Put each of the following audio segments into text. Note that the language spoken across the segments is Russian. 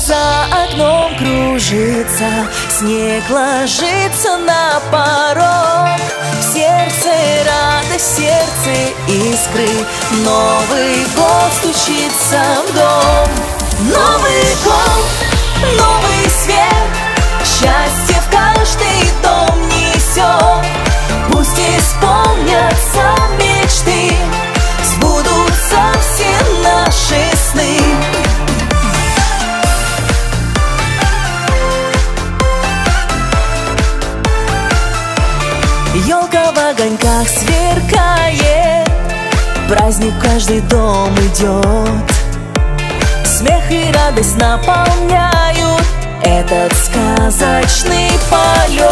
за окном кружится, снег ложится на порог. В сердце радость, в сердце искры, Новый год стучится в дом. Новый год, новый свет, счастье в каждый дом несет. Пусть исполнятся мечты, сбудутся все наши сны. Ёлка в огоньках сверкает, праздник в каждый дом идет. Смех и радость наполняют этот сказочный полет.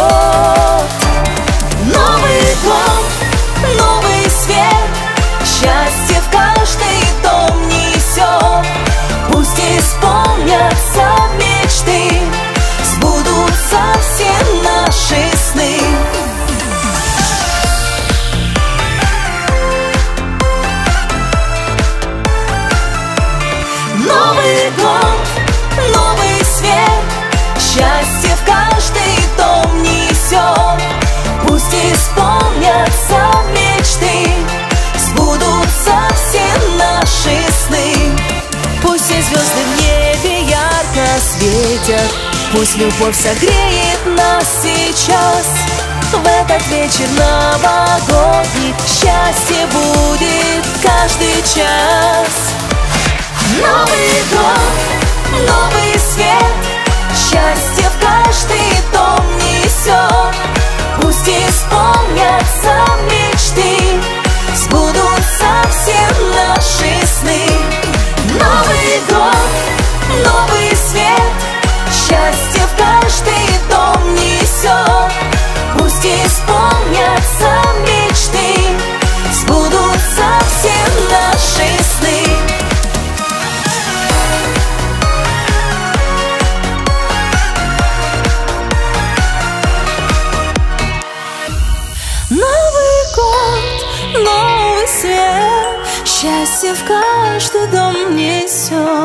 Новый год, новый свет, счастье в каждый дом несет. Пусть исполнятся мечты, сбудутся все наши сны. Новый год, новый свет, счастье в каждый дом несет. Пусть исполнятся мечты, сбудутся все наши сны. Пусть все звезды в небе ярко светят, пусть любовь согреет нас сейчас. В этот вечер новогодний счастье будет каждый час. Новый год, новый свет, счастье в каждый дом несет. Пусть исполнятся мечты, сбудутся все наши сны. Новый год, новый свет, счастье в каждый дом несет. Пусть исполнятся мечты, сбудутся все наши сны. Новый свет, счастье в каждый дом несет.